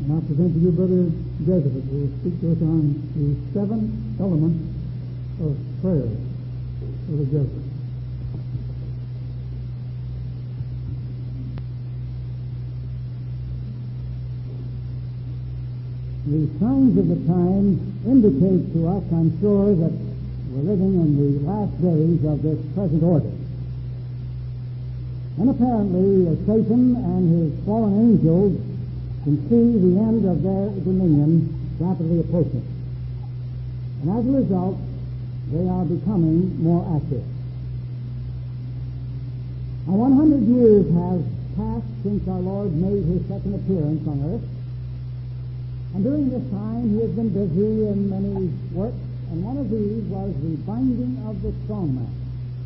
And I present to you Brother Jesuit, who will speak to us on the 7 elements of prayer. Brother Jesuit. The signs of the times indicate to us, I'm sure, that we're living in the last days of this present order. And apparently, Satan and his fallen angels can see the end of their dominion rapidly approaching. And as a result, they are becoming more active. Now, 100 years have passed since our Lord made his second appearance on earth. And during this time, he has been busy in many works, and one of these was the binding of the strong man.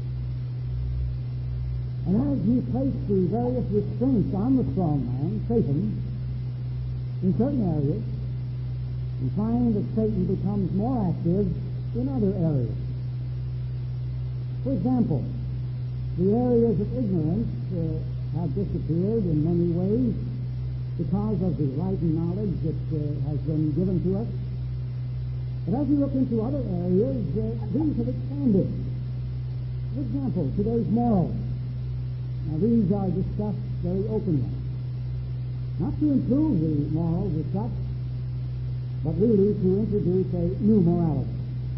And as he placed the various restraints on the strong man, Satan, in certain areas, we find that Satan becomes more active in other areas. For example, the areas of ignorance have disappeared in many ways, because of the light and knowledge that has been given to us. But as we look into other areas, these have expanded. For example, today's morals. Now, these are discussed very openly. Not to improve the morals as such, but really to introduce a new morality.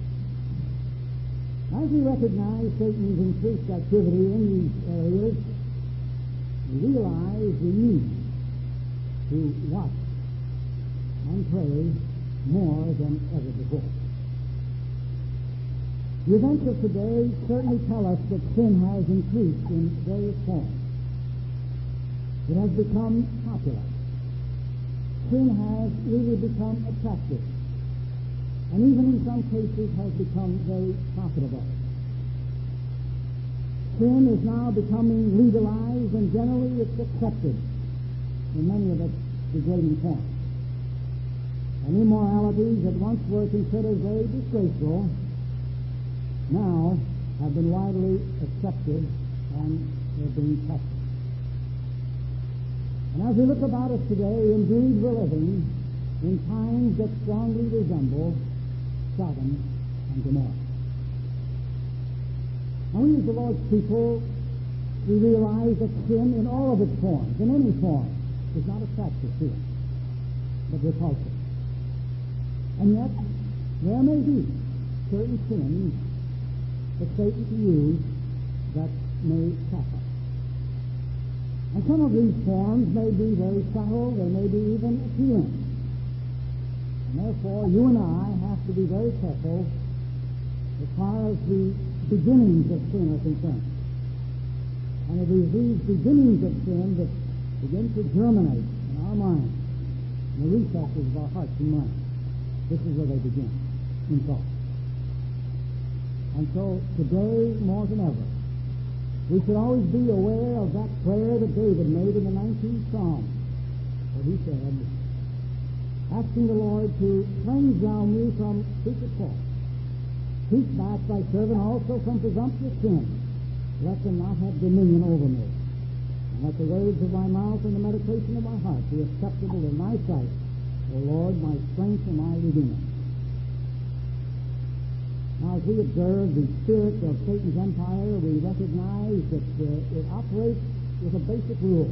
As we recognize Satan's increased activity in these areas, we realize the need to watch and pray more than ever before. The events of today certainly tell us that sin has increased in various forms. It has become popular. Sin has really become attractive, and even in some cases has become very profitable. Sin is now becoming legalized, and generally it's accepted in many of its degrading forms. And immoralities that once were considered very disgraceful now have been widely accepted and are being practiced. And as we look about us today, indeed we're living in times that strongly resemble Sodom and Gomorrah. Now, we as the Lord's people, we realize that sin in all of its forms, in any form, is not attractive to us, but repulsive. And yet, there may be certain sins that Satan can use that may trap us. And some of these forms may be very subtle, they may be even appealing. And therefore, you and I have to be very careful as far as the beginnings of sin are concerned. And it is these beginnings of sin that begin to germinate in our minds, in the recesses of our hearts and minds. This is where they begin, in thought. And so, today, more than ever, we should always be aware of that prayer that David made in the 19th Psalm, where he said, asking the Lord to cleanse thou me from secret fault. Keep back thy servant also from presumptuous sin. Let them not have dominion over me. And let the words of my mouth and the meditation of my heart be acceptable in thy sight, O Lord, my strength and my redeemer. Now, as we observe the spirit of Satan's empire, we recognize that it operates with a basic rule.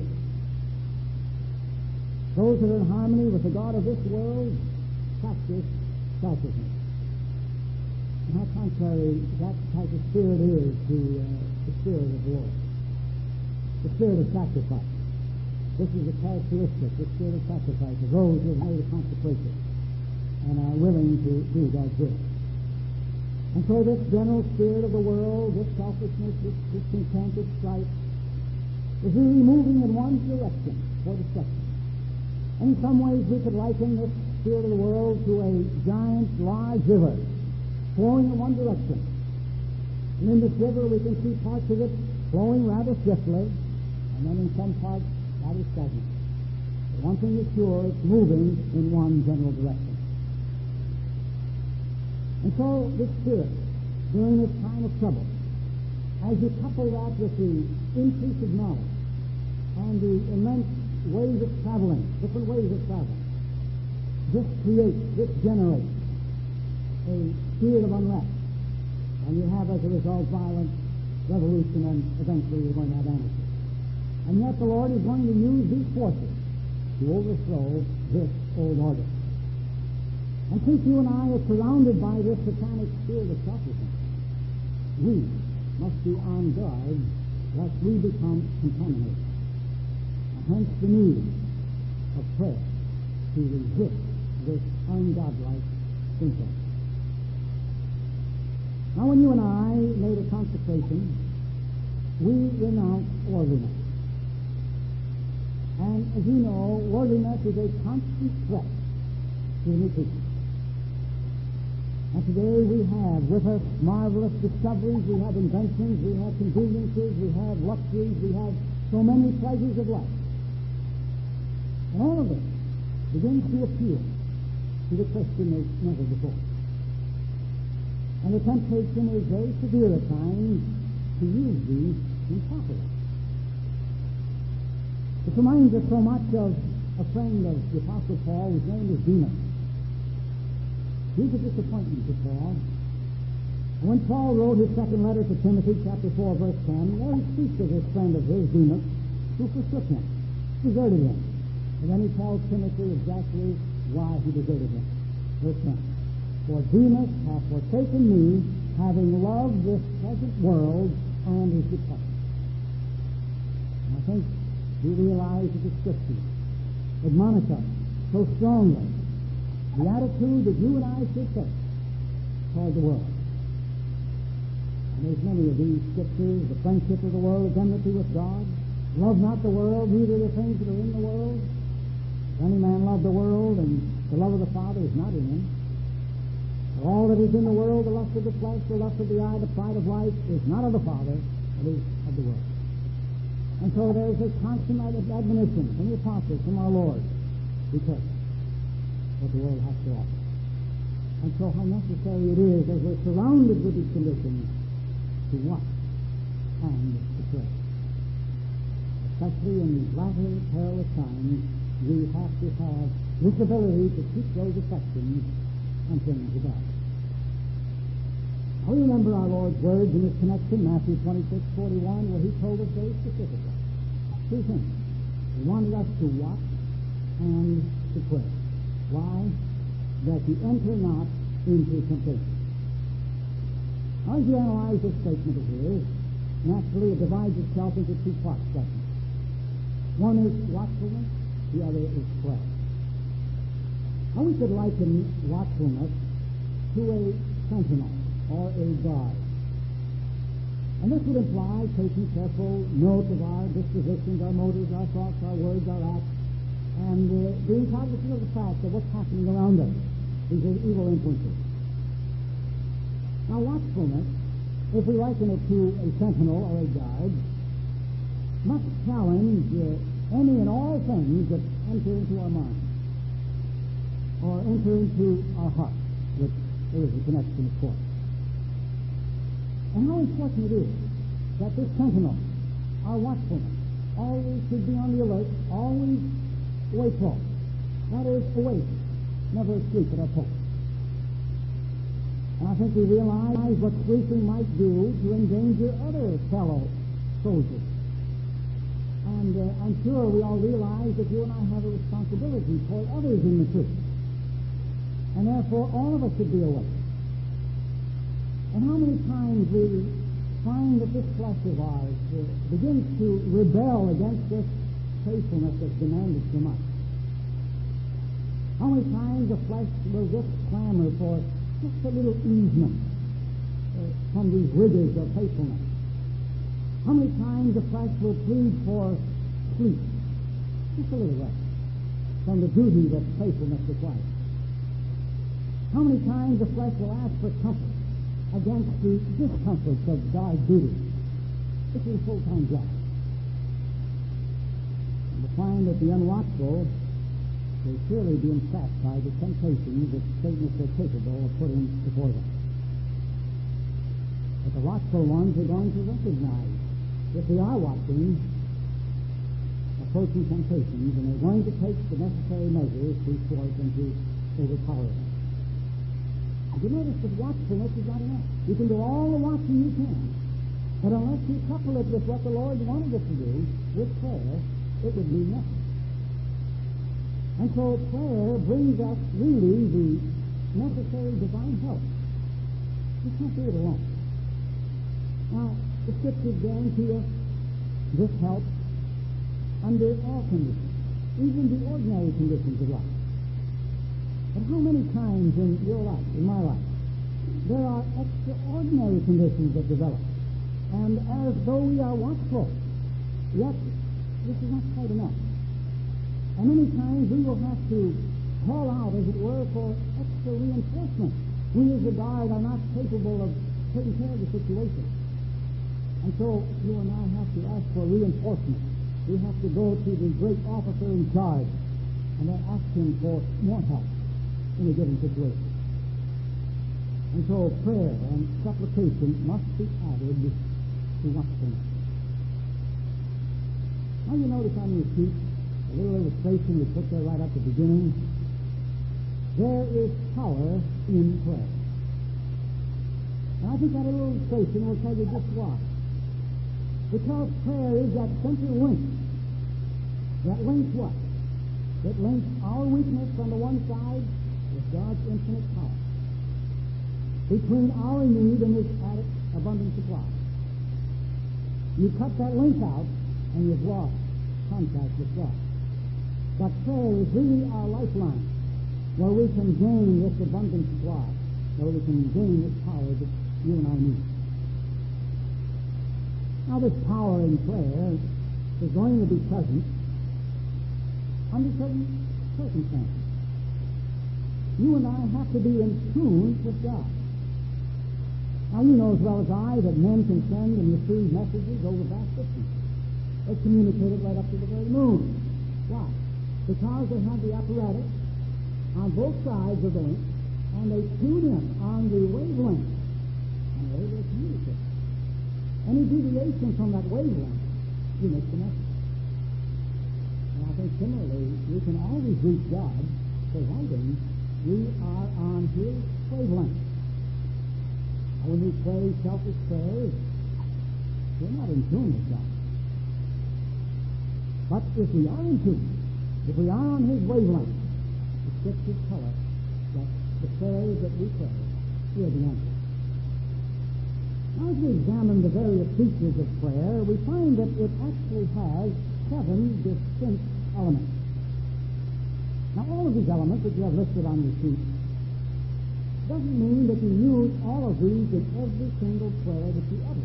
Those that are in harmony with the God of this world practice selfishness. And how contrary that type of spirit is to the spirit of the Lord. The spirit of sacrifice. This is a characteristic, the spirit of sacrifice, of those who have made a consecration and are willing to do God's will. And so this general spirit of the world, this selfishness, this discontent, this strife, is really moving in one direction for destruction. And in some ways we could liken this spirit of the world to a giant, large river flowing in one direction. And in this river we can see parts of it flowing rather swiftly, and then in some parts rather stagnant. But one thing is sure, it's moving in one general direction. And so this spirit, during this time of trouble, as you couple that with the increase of knowledge and the immense ways of traveling, different ways of traveling, this creates, this generates a spirit of unrest. And you have, as a result, violent revolution, and eventually you're going to have anarchy. And yet the Lord is going to use these forces to overthrow this old order. And since you and I are surrounded by this satanic spirit of selfishness, we must be on guard lest we become contaminated. And hence the need of prayer to resist this ungodlike influence. Now, when you and I made a consecration, we renounced worldliness. And as you know, worldliness is a constant threat to the new people. And today we have with us marvelous discoveries, we have inventions, we have conveniences, we have luxuries, we have so many pleasures of life. And all of this begins to appeal to the Christian as never before. And the temptation is very severe at times to use these improperly. It reminds us so much of a friend of the Apostle Paul, whose name is Demas. He was a disappointment to Paul. And when Paul wrote his second letter to Timothy, chapter 4, verse 10, there he speaks of this friend of his, Demas, who forsook him, deserted him. And then he tells Timothy exactly why he deserted him. Verse 10. For Demas hath forsaken me, having loved this present world, and is departed. And I think we realize that the Scriptures admonish us so strongly the attitude that you and I should take toward the world. And there's many of these Scriptures, the friendship of the world is enmity with God. Love not the world, neither the things that are in the world. If any man love the world, and the love of the Father is not in him. For all that is in the world, the lust of the flesh, the lust of the eye, the pride of life, is not of the Father, but is of the world. And so there is a constant admonition from the apostles, from our Lord, because what the world has to offer. And so how necessary it is, as we're surrounded with these conditions, to watch and to pray. Especially in these latter perilous times, we have to have this ability to keep those affections and things about. Now, we remember our Lord's words in this connection, Matthew 26:41, where he told us very specifically two things. He wanted us to watch and to pray. Why? That you enter not into temptation. Now, as you analyze this statement of his, naturally it divides itself into two parts. One is watchfulness, the other is prayer. Now, we could liken watchfulness to a sentinel or a guard. And this would imply taking careful note of our dispositions, our motives, our thoughts, our words, our acts, and being cognizant of the fact of what's happening around us. These are evil influences. Now, watchfulness, if we liken it to a sentinel or a guard, must challenge any and all things that enter into our mind or enter into our heart, which there is a connection, of course. And how important it is that this sentinel, our watchfulness, always should be on the alert, always wakeful. That is, awake, never asleep at our post. And I think we realize what sleeping might do to endanger other fellow soldiers. And I'm sure we all realize that you and I have a responsibility toward others in the truth. And therefore, all of us should be awake. And how many times we find that this flesh of ours begins to rebel against this faithfulness that's demanded from us. How many times the flesh will just clamor for just a little easement from these rigors of faithfulness. How many times the flesh will plead for sleep, just a little rest, from the duty that faithfulness requires. How many times the flesh will ask for comfort against the discomforts of God's duty. This is a full-time job. And we find that the unwatchful will surely be entrapped by the temptations that Satan is so capable of putting before them. But the watchful ones are going to recognize that they are watching approaching temptations, and they're going to take the necessary measures to thwart and to overpower us. Did you notice that watchfulness is not enough? You can do all the watching you can, but unless you couple it with what the Lord wanted us to do, with prayer, it would mean nothing. And so prayer brings us really the necessary divine help. You can't do it alone. Now, the Scriptures guarantee us this help under all conditions, even the ordinary conditions of life. But how many times in your life, in my life, there are extraordinary conditions that develop, and as though we are watchful, yet this is not quite enough. And many times we will have to call out, as it were, for extra reinforcement. We as a guard are not capable of taking care of the situation. And so you and I have to ask for reinforcement. We have to go to the great officer in charge and then ask him for more help in a given situation. And so prayer and supplication must be added to watchfulness. Now you notice on your sheet, a little illustration we put there right at the beginning. There is power in prayer. And I think that little illustration will tell you just why. Because prayer is that central link. That links what? It links our weakness on the one side with God's infinite power. Between our need and His abundant supply. You cut that link out and you've lost contact with God. But prayer is really our lifeline, where we can gain this abundant supply, where we can gain this power that you and I need. Now this power in prayer is going to be present under certain circumstances. You and I have to be in tune with God. Now you know as well as I that men can send and receive messages over vast distances. They communicate it right up to the very moon. Why? Because they have the apparatus on both sides of the link, and they tune in on the wavelength, and they're able to communicate. Any deviation from that wavelength, you miss the message. And I think similarly, we can always reach God, providing we are on His wavelength. And when we pray selfish prayers, we're not in tune with God. But if we are in tune, if we are on His wavelength, the Scriptures tell us that the prayers that we pray will be answered. Now, as we examine the various features of prayer, we find that it actually has 7 distinct elements. Now, all of these elements that you have listed on your sheet doesn't mean that you use all of these in every single prayer that you utter.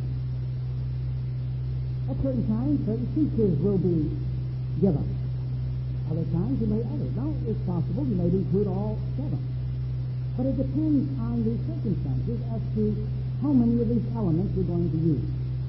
At certain times, certain features will be given. Other times you may utter. Now, it's possible you may include all 7. But it depends on the circumstances as to how many of these elements you're going to use.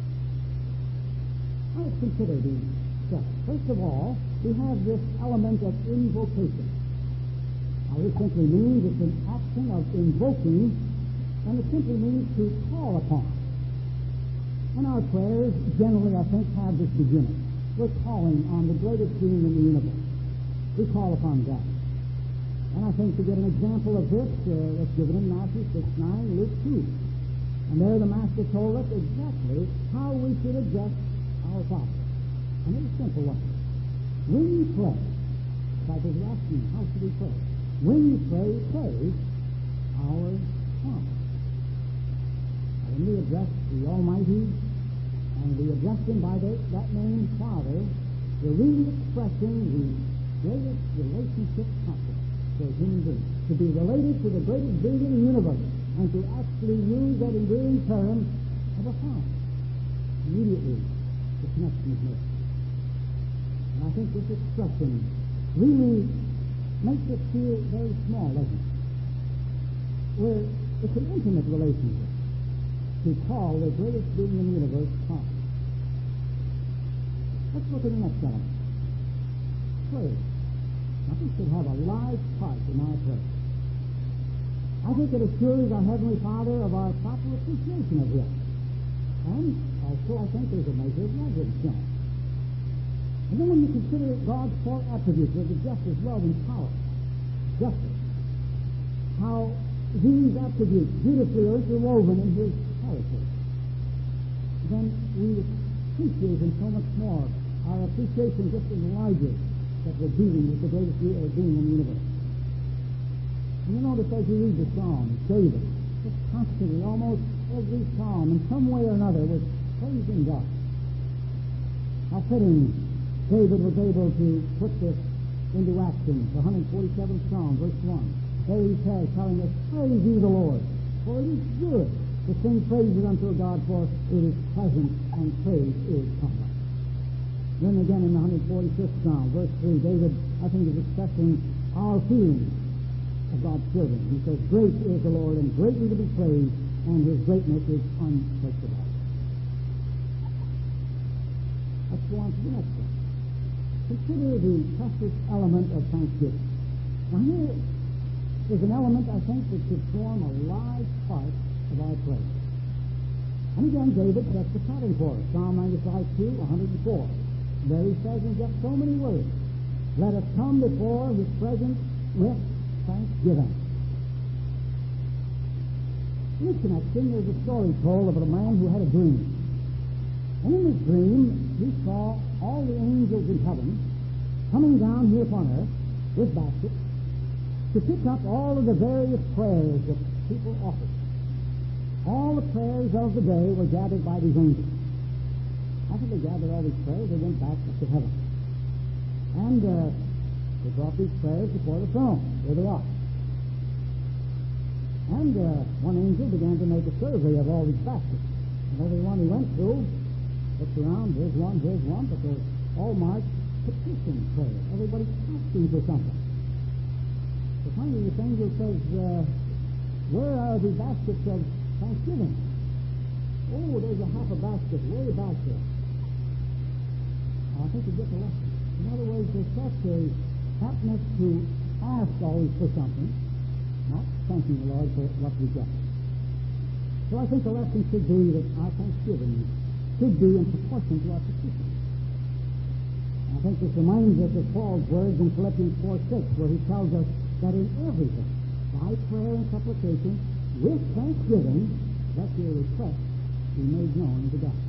Now, let's consider these 7. First of all, we have this element of invocation. Now, this simply means it's an action of invoking, and it simply means to call upon. And our prayers generally, I think, have this beginning. We're calling on the greatest being in the universe. We call upon God. And I think to get an example of this, it's given in Matthew 6:9, Luke 2. And there the Master told us exactly how we should address our Father. And it was a simple one. When you pray, like I was asking, how should we pray? When you pray, pray, our Father. Now, when we address the Almighty, and we address Him by that name, Father, we're really expressing the greatest relationship possible for a human being. To be related to the greatest being in the universe, and to actually use that endearing term of a Father. Immediately, the connection is made. And I think this expression really makes us feel very small, doesn't it? Where it's an intimate relationship to call the greatest being in the universe Father. Let's look at the next element. Prayer. Now, we should have a large part in our prayer. I think it assures our Heavenly Father of our proper appreciation of Him. And also, I think there's a measure of reverence in it. And then when you consider God's 4 attributes of the justice, love, and power, justice, how these attributes beautifully are interwoven in his character, then we appreciate him so much more. Our appreciation just enlarges that we're dealing with the greatest being in the universe. And you notice as you read the Psalms, David, just constantly, almost every psalm, in some way or another, was praising God. How fitting David was able to put this into action. The 147th Psalm, verse 1. There he says, telling us, praise ye the Lord, for it is good to sing praises unto God, for it is pleasant, and praise is comely. Then again in the 146th Psalm, verse 3, David, I think, is expressing our feelings of God's children. He says, great is the Lord, and greatly to be praised, and his greatness is unsearchable. Let's go on to the next one. Consider the precious element of thanksgiving. Now here is an element, I think, that should form a large part of our praise. And again, David sets the pattern for us. Psalm 95:2, 104. There he says in just so many words, let us come before his presence with thanksgiving. In this connection, there's a story told of a man who had a dream. And in his dream, he saw all the angels in heaven coming down here upon earth with baskets to pick up all of the various prayers that people offered. All the prayers of the day were gathered by these angels. After they gathered all these prayers, they went back up to heaven. And they brought these prayers before the throne. There they are. And one angel began to make a survey of all these baskets. And every one he went through, looked around, here's one, but they're all marked petition prayers. Everybody's asking for something. So finally this angel says, where are the baskets of thanksgiving? Oh, there's a half a basket way back there. I think you get the lesson. In other words, there's such a aptness to ask always for something, not thanking the Lord for what we get. So I think the lesson should be that our thanksgiving should be in proportion to our petition. I think this reminds us of Paul's words in Philippians 4:6, where he tells us that in everything, by prayer and supplication, with thanksgiving, let your request be made known unto God.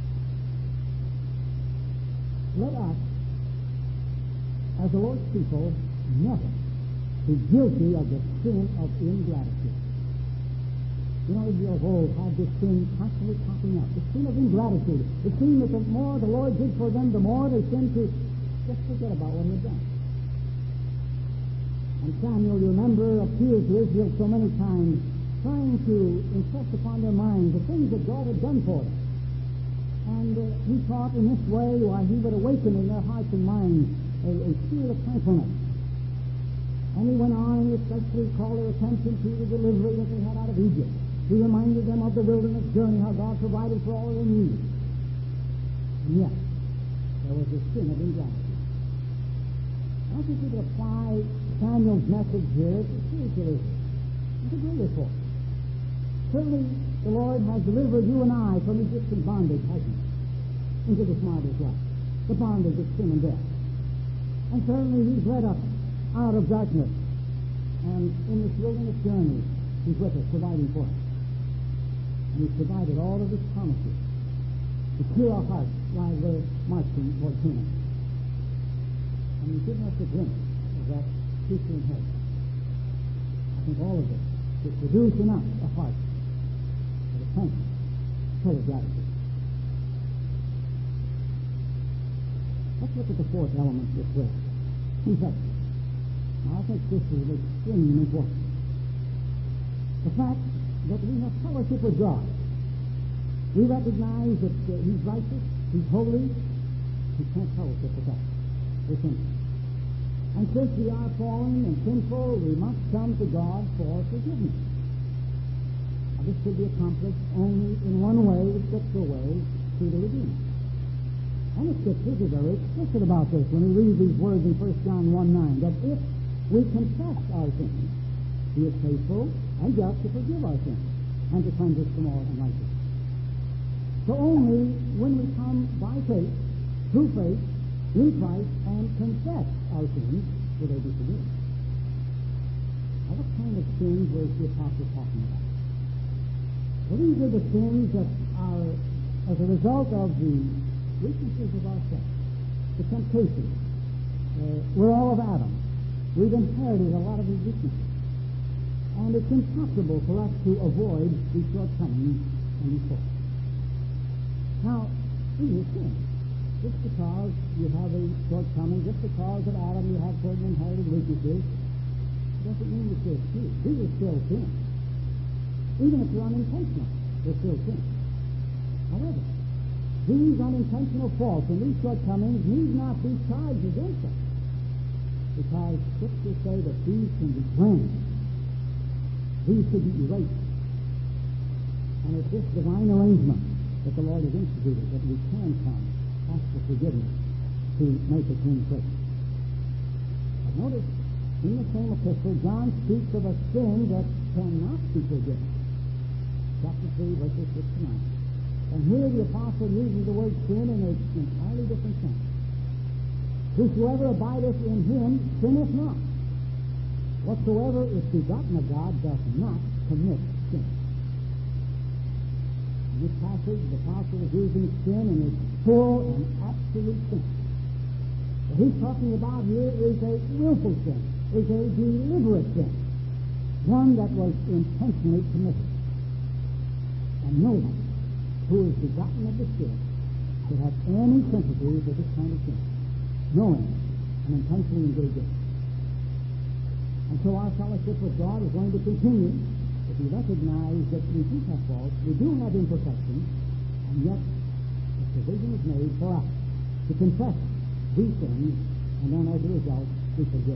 Let us, as the Lord's people, never be guilty of the sin of ingratitude. You know, Israel of old had this sin constantly popping up, the sin of ingratitude. It seemed that the more the Lord did for them, the more they seemed to just forget about what he had done. And Samuel, you remember, appealed to Israel so many times, trying to impress upon their minds the things that God had done for them. And he taught in this way why he would awaken in their hearts and minds a spirit of thankfulness. And he went on and especially called their attention to the delivery that they had out of Egypt. He reminded them of the wilderness journey, how God provided for all their needs. And yet, there was this sin of ingratitude. I think we could apply Samuel's message here to spiritual Israel. It's a greater force. Certainly, the Lord has delivered you and I from Egyptian bondage, hasn't he? Into this marvelous life. The bondage of sin and death. And certainly, he's led us out of darkness. And in this wilderness journey, he's with us, providing for us. And he's provided all of his promises to clear our hearts while we're marching toward Canaan. And he's given us a glimpse of that future inheritance. I think all of this should produce in us a heart of repentance, full of gratitude. Let's look at the fourth element of prayer. Confession. Now, I think this is extremely important. The fact that we have fellowship with God. We recognize that he's righteous, he's holy, he can't fellowship with us. We're sinful. And since we are fallen and sinful, we must come to God for forgiveness. Now, this could be accomplished only in one way, the scriptural way, through the Redeemer. And the scriptures are very explicit about this when we read these words in 1 John 1:9, that if we confess our sins, he is faithful and just to forgive our sins and to cleanse us from all unrighteousness. So only when we come by faith, through faith, in Christ, and confess our sins will they be forgiven. Now, what kind of sins was the apostle talking about? Well, these are the sins that are as a result of the weaknesses of our flesh, the temptation. We're all of Adam. We've inherited a lot of his weaknesses. And it's impossible for us to avoid these shortcomings and these faults. Now, in your sin, just because you have a shortcoming, just because of Adam you have certain inherited weaknesses, doesn't mean that you're excused. These are still sin. Even if you're unintentional, they're still sin. However, these unintentional faults and these shortcomings need not be charged against us, because Scriptures say that these can be cleansed. These should be erased. And it's this divine arrangement that the Lord has instituted that we can come, ask for forgiveness, to make a clean slate. But notice, in the same epistle, John speaks of a sin that cannot be forgiven. Chapter 3, verses 6 to 9. And here the apostle uses the word sin in an entirely different sense. Whosoever abideth in him sinneth not. Whatsoever is begotten of God doth not commit sin. In this passage, the apostle is using sin in its full and absolute sense. What he's talking about here is a willful sin, is a deliberate sin, one that was intentionally committed. And no one who is begotten of the Spirit should have any sympathy with this kind of sin, knowing and intentionally engage in it. And so our fellowship with God is going to continue if we recognize that we do have faults, we do have imperfections, and yet the provision is made for us to confess these things, and then as a result, we forgive.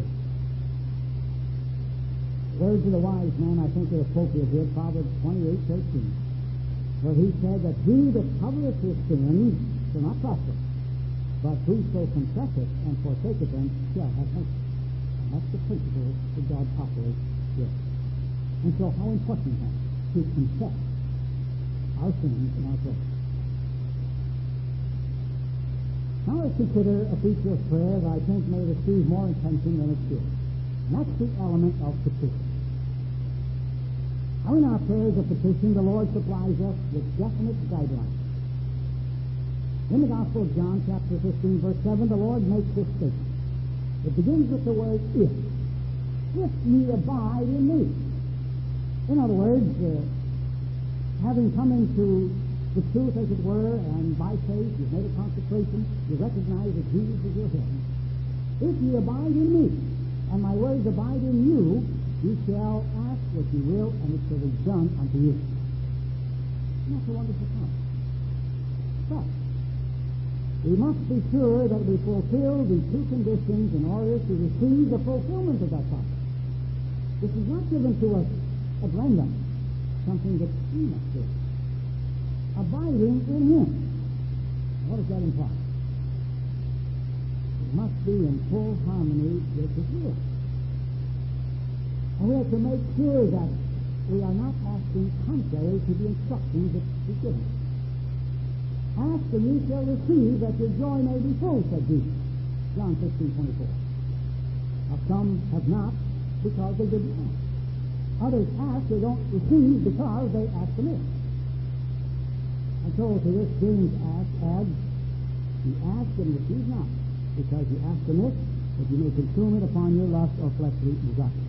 The words of the wise man, I think, are appropriate here, Proverbs 28:13. where he said that he that covereth his sins shall not prosper, but whoso confesseth and forsaketh them shall have mercy. And that's the principle that God operates with. And so how important is that? To confess our sins and our faults. Now let's consider a feature of prayer that I think may receive more attention than it should. And that's the element of petition. Now in our prayers of petition, the Lord supplies us with definite guidelines. In the Gospel of John, chapter 15, verse 7, the Lord makes this statement. It begins with the word if. If ye abide in me. In other words, having come into the truth, as it were, and by faith you've made a consecration, you recognize that Jesus is your head. If ye abide in me, and my words abide in you, you shall ask what you will, and it shall be done unto you. And that's a wonderful promise. But we must be sure that we fulfill these two conditions in order to receive the fulfillment of that promise. This is not given to us at random, something that we must do. Abiding in Him. What does that imply? It must be in full harmony with His will. And we have to make sure that we are not asking contrary to the instructions that He's given us. Ask and ye shall receive, that your joy may be full, said Jesus. John 16:24. Now some have not because they didn't ask. Others ask, they don't receive because they ask amiss. And so to this James adds, you ask and receive not, because you ask amiss, that you may consume it upon your lust or fleshly desire.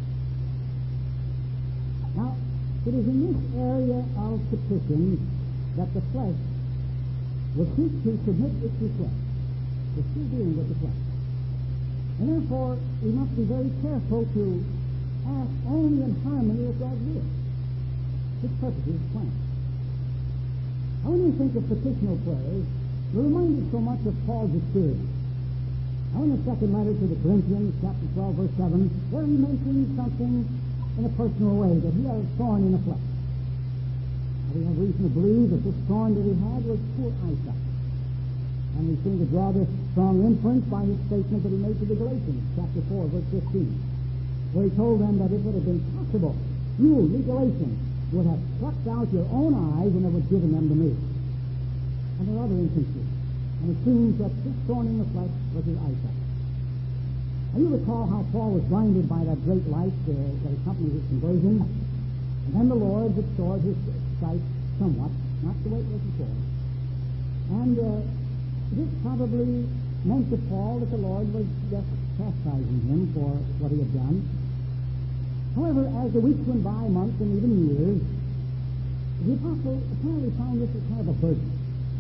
Now, it is in this area of petition that the flesh will seek to submit its request. We're still dealing with the flesh. And therefore, we must be very careful to ask only in harmony with God's will. His purposes, His plan. Now, when you think of petitional prayers, you're reminded so much of Paul's experience. Now, in the second letter to the Corinthians, chapter 12, verse 7, where he mentions something in a personal way, that he had a thorn in the flesh. We have reason to believe that this thorn that he had was poor eyesight. And we seem to draw this strong inference by his statement that he made to the Galatians, chapter 4, verse 15, where he told them that if it had been possible, you, the Galatians, would have plucked out your own eyes and have given them to me. And there are other instances. And it seems that this thorn in the flesh was his eyesight. Now, you recall how Paul was blinded by that great light that accompanied his conversion. And then the Lord restored his sight somewhat, not the way it was before. And this probably meant to Paul that the Lord was just chastising him for what he had done. However, as the weeks went by, months, and even years, the apostle apparently found this as kind of a burden.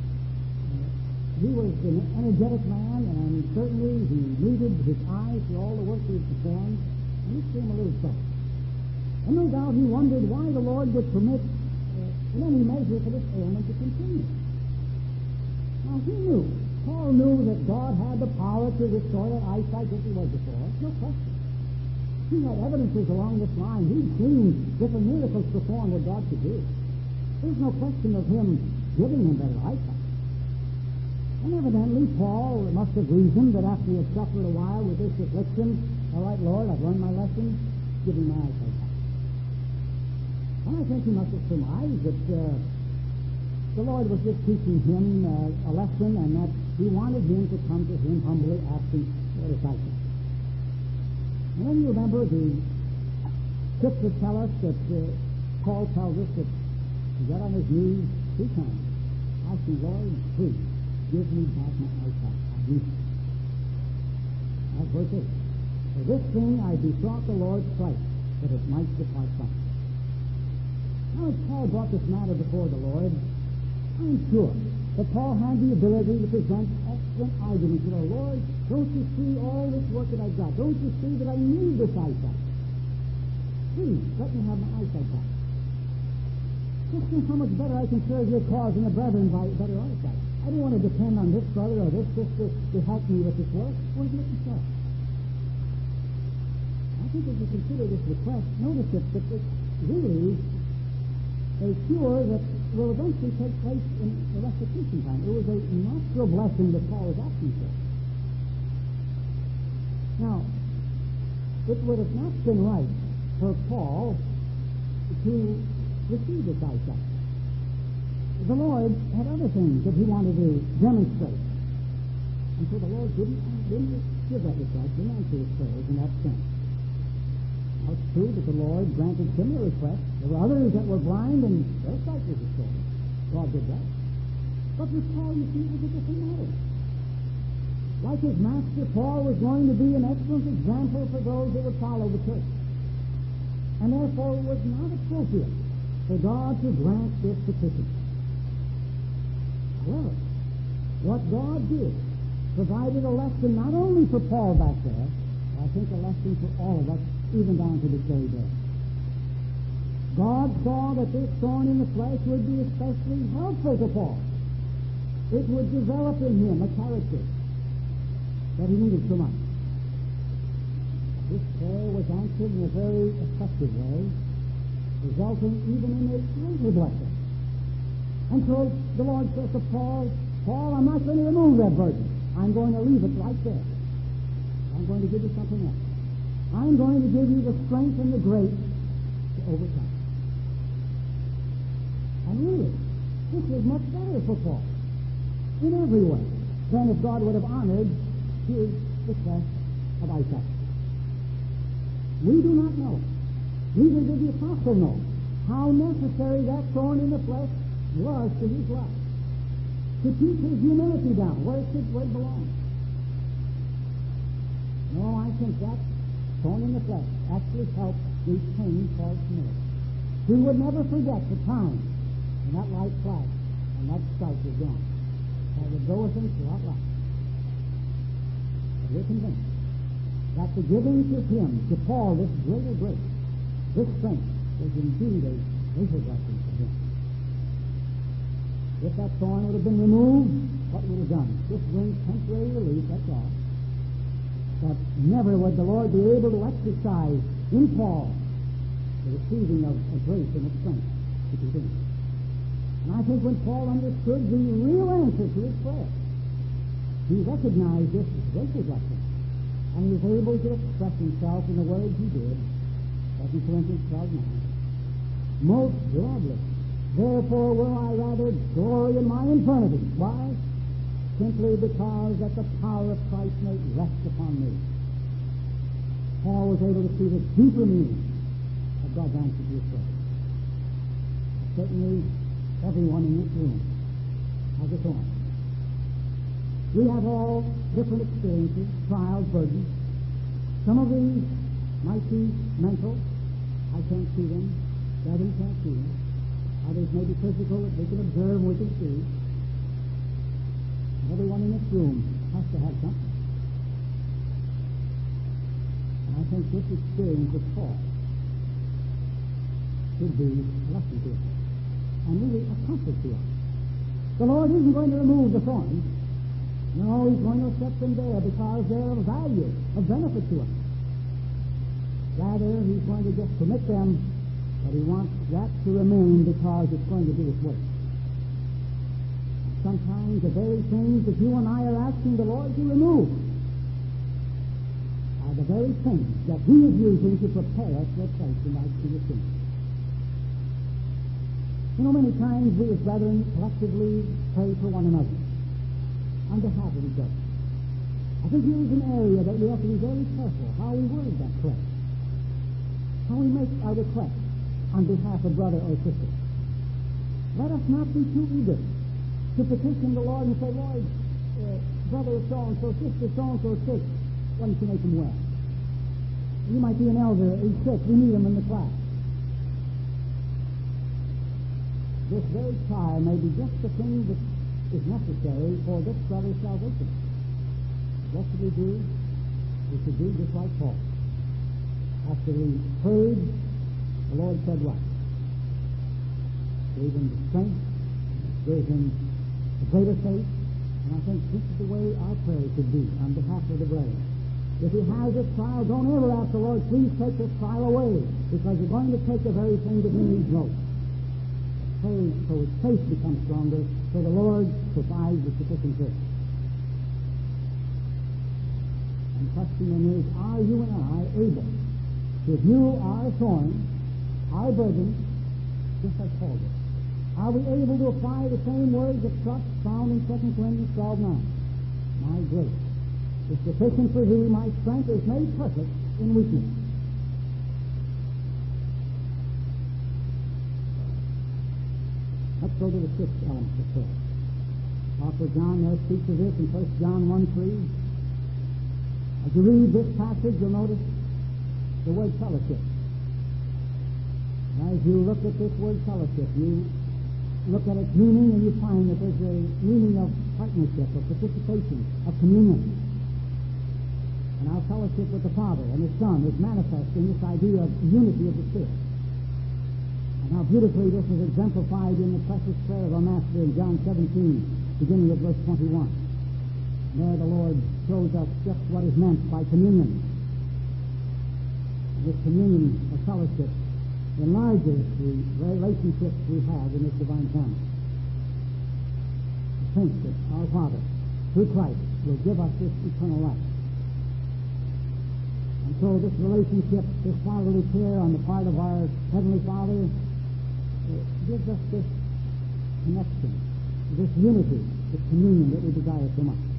He was an energetic man, and certainly he needed his eyes for all the work he had performed, and this gave him a little trouble. And no doubt he wondered why the Lord would permit in any measure for this ailment to continue. Now he knew, Paul knew that God had the power to restore that eyesight as he was before, no question. He had evidences along this line. He'd seen different miracles performed that God could do. There's no question of him giving him better eyesight. And evidently, Paul must have reasoned that after he had suffered a while with this affliction, all right, Lord, I've learned my lesson, give me my eyesight back. And I think he must have surmised that the Lord was just teaching him a lesson, and that he wanted him to come to him humbly, asking for his eyesight. And then you remember the scriptures tell us that Paul tells us that he got on his knees 3 times, asking, Lord, please, give me back my eyesight. I need it. That's verse 8. For this thing I besought the Lord thrice, that it might depart from me. Now, as Paul brought this matter before the Lord, I'm sure that Paul had the ability to present excellent arguments to the Lord. Don't you see all this work that I've got? Don't you see that I need this eyesight? Please, let me have my eyesight back. Just think how much better I can serve your cause and the brethren by better eyesight. I don't want to depend on this brother or this sister to help me with this work. I want to do it myself. I think as you consider this request, notice that it's really a cure that will eventually take place in the restitution time. It was a natural blessing that Paul was asking for. Now, it would have not been right for Paul to receive this eyesight. The Lord had other things that he wanted to demonstrate. And so the Lord didn't give that request, didn't answer his prayers in that sense. Now it's true that the Lord granted similar requests. There were others that were blind and their sight was restored. God did that. But with Paul, you see, it was a different matter. Like his master, Paul was going to be an excellent example for those that would follow the church. And therefore it was not appropriate for God to grant this petition. However, what God did provided a lesson not only for Paul back there, but I think a lesson for all of us, even down to this very day. God saw that this thorn in the flesh would be especially helpful to Paul. It would develop in him a character that he needed so much. This prayer was answered in a very effective way, resulting even in a greater blessing. And so the Lord says to Paul, I'm not going to remove that burden. I'm going to leave it right there. I'm going to give you something else. I'm going to give you the strength and the grace to overcome. And really, this is much better for Paul in every way than if God would have honored his request of eyesight. We do not know, neither did the apostle know, how necessary that thorn in the flesh was to his life, to keep his humility down where it belongs. No, I think that thorn in the flesh actually helped retain Paul's humility. He would never forget the time when that light flashed and that sight was gone. That would go with him throughout life. But we're convinced that the giving to him, to Paul, this greater grace, this strength, was indeed a greater blessing for him. If that thorn would have been removed, what would have done? This brings temporary relief, that's all. But never would the Lord be able to exercise in Paul the receiving of grace and of strength to continue. And I think when Paul understood the real answer to his prayer, he recognized this as a greater blessing. And he was able to express himself in the words he did, 2 Corinthians 12:9. Most gladly, therefore will I rather glory in my infirmity. Why? Simply because that the power of Christ may rest upon me. Paul was able to see the deeper meaning of God's answer to his prayer. Certainly, everyone in this room has a thorn. We have all different experiences, trials, burdens. Some of these might be mental. I can't see them. Brethren can't see them. Others may be physical that we can observe, we can see. Everyone in this room has to have something. And I think this experience of Paul should be a lesson to us, and really a comfort to us. The Lord isn't going to remove the thorns. No, He's going to set them there because they're of value, of benefit to us. Rather, He's going to just permit them, but He wants that to remain because it's going to do its work. Sometimes the very things that you and I are asking the Lord to remove are the very things that He is using to prepare us for a place in life to the kingdom. You know, many times we as brethren collectively pray for one another on behalf of each other. I think here is an area that we have to be very careful how we word that prayer, how we make our request on behalf of brother or sister. Let us not be too eager to petition the Lord and say, Lord, brother so-and-so, sister so-and-so is sick. Why don't you make him well? You might be an elder, he's sick, we need him in the class. This very trial may be just the thing that is necessary for this brother's salvation. What should we do? We should do just like Paul. After we prayed, the Lord said what? Gave him the strength, gave him the greater faith, and I think this is the way our prayer should be on behalf of the brethren. If he has this trial, don't ever ask the Lord, please take this trial away, because you're going to take the very thing that he needs most. Pray so his faith becomes stronger, so the Lord provides the sufficient grace. And the question then is, are you and I able to view our thorn, our burden, just like Paul did? Are we able to apply the same words of trust found in 2 Corinthians 12:9? My grace is sufficient for thee, my strength is made perfect in weakness. Let's go to the sixth element of prayer. Apostle John there speaks of this in 1 John 1:3. As you read this passage, you'll notice the word fellowship. And as you look at this word fellowship, you look at its meaning and you find that there's a meaning of partnership, of participation, of communion. And our fellowship with the Father and the Son is manifest in this idea of unity of the Spirit. And how beautifully this is exemplified in the precious prayer of our Master in John 17, beginning at verse 21. And there the Lord shows us just what is meant by communion. And this communion of fellowship enlarges the relationships we have in this divine family. I think that our Father, through Christ, will give us this eternal life. And so this relationship, this fatherly care on the part of our Heavenly Father, gives us this connection, this unity, this communion that we desire so much.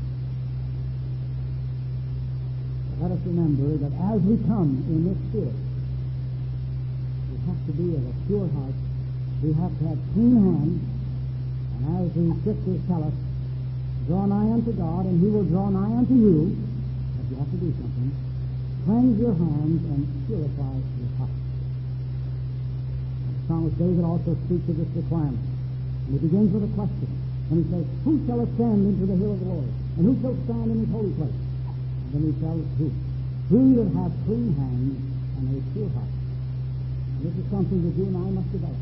But let us remember that as we come in this Spirit, we have to be of a pure heart. We have to have clean hands. And as the Scriptures tell us, draw nigh unto God, and He will draw nigh unto you. But you have to do something. Cleanse your hands and purify your heart. Psalmist David also speaks of this requirement. And he begins with a question. And he says, who shall ascend into the hill of the Lord? And who shall stand in his holy place? And then he tells who? He that hath clean hands and a pure heart. And this is something that you and I must develop.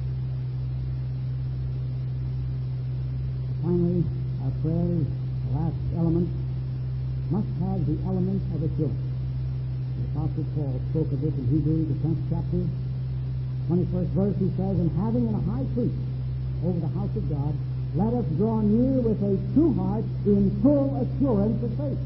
Finally, our prayers, the last element, must have the element of assurance. The Apostle Paul spoke of this in Hebrews, the 10th chapter. 21st verse, he says, and having a high priest over the house of God, let us draw near with a true heart in full assurance of faith.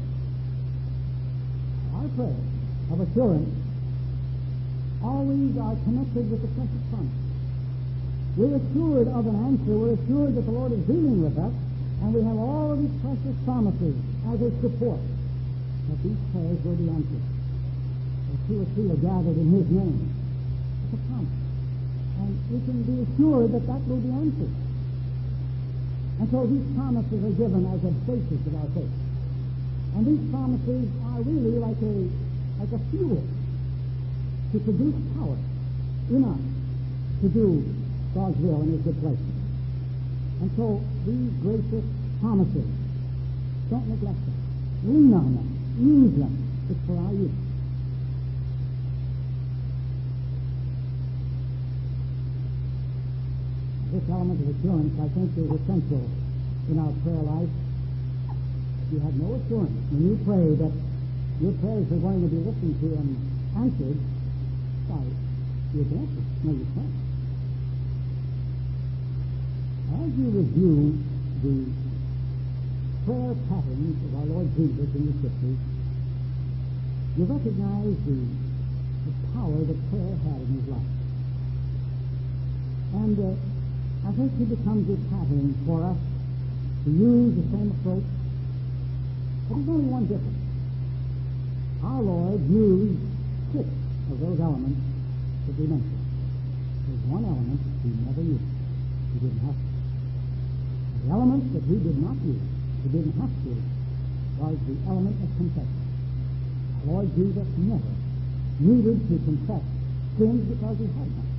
Our prayers of assurance always are connected with the precious promise. We're assured of an answer. We're assured that the Lord is dealing with us, and we have all of these precious promises as a support that these prayers will be answered. where two or three are gathered in His name. It's a promise. And we can be assured that that will be answered. And so these promises are given as a basis of our faith. And these promises are really like a fuel to produce power in us to do God's will in His good pleasure. And so these gracious promises, don't neglect them. Lean on them. Use them. It's for our use. This element of assurance, I think, is essential in our prayer life. If you have no assurance when you pray that your prayers are going to be listened to and answered, why, you can't. No, you can't. As you review the prayer patterns of our Lord Jesus in the Scriptures, you recognize the power that prayer had in His life. And I think He becomes a pattern for us to use the same approach. But there's only one difference. Our Lord used 6 of those elements that we mentioned. There's one element that He never used. He didn't have to. The element that He did not use, He didn't have to, was the element of confession. Our Lord Jesus never needed to confess sins because He had none.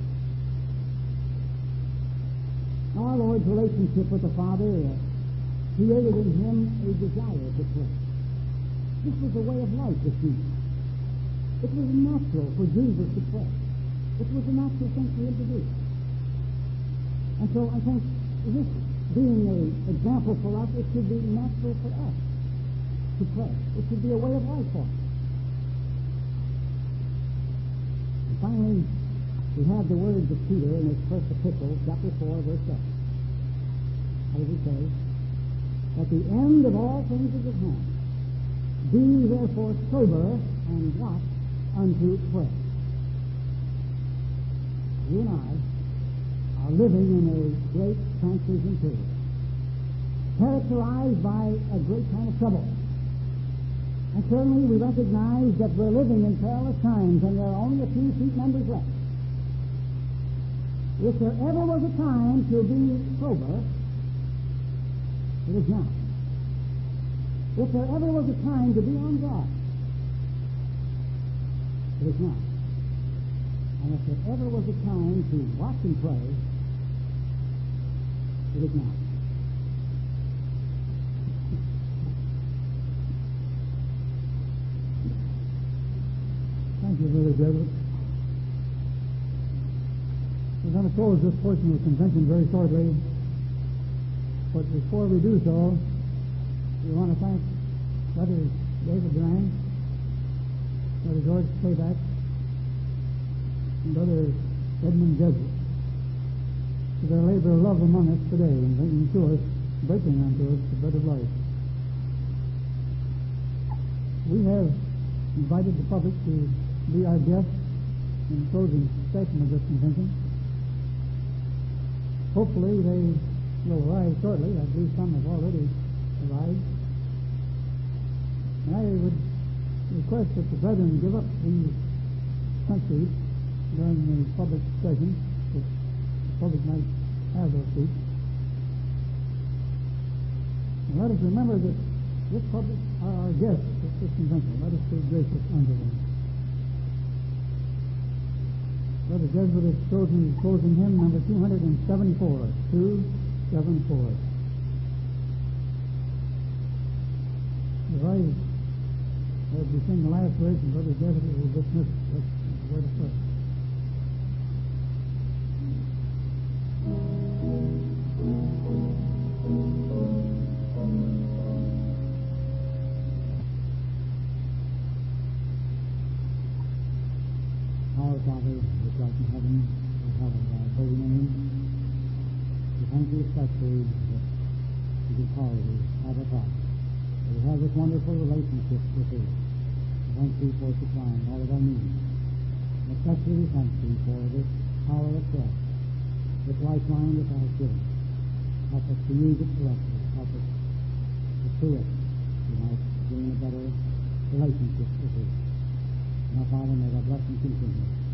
Now, our Lord's relationship with the Father created in Him a desire to pray. This was a way of life with Jesus. It was natural for Jesus to pray. It was a natural thing for Him to do. And so I think this being an example for us, it should be natural for us to pray. It should be a way of life for us. And finally, we have the words of Peter in his first epistle, chapter 4, verse 7. How does he say? At the end of all things is at hand. Be therefore sober and watch unto prayer. You and I are living in a great transition period, characterized by a great kind of trouble. And certainly we recognize that we're living in perilous times and there are only a few seat members left. If there ever was a time to be sober, it is now. If there ever was a time to be on guard, it is now. And if there ever was a time to watch and pray, it is now. Thank you, Brother Jesuit. We're going to close this portion of the convention very shortly, but before we do so, we want to thank Brother David Durang, Brother George Playback, and Brother Edmund Jesuit for their labor of love among us today and bringing unto us the bread of life. We have invited the public to be our guests in the closing session of this convention. Hopefully they will arrive shortly. I believe some have already arrived. And I would request that the brethren give up these countries during the public session, that the public might have those seats. And let us remember that this public are our guests at this convention. Let us be gracious unto them. Brother Jesuit is closing hymn number 274, 274. As we sing the last verse, and Brother Jesuit will dismiss us. That's where to pray. Our Father, which art in heaven, be hallowed thy holy name. We thank you especially that we can call you Abba Father. That we have this wonderful relationship with you. We thank you for supplying all of our needs. And especially we thank you for this power of prayer, this lifeline that thou hast given. Help us to use it correctly. Help us to through it we might gain a better relationship with you. Now, Father, may thy blessing continue.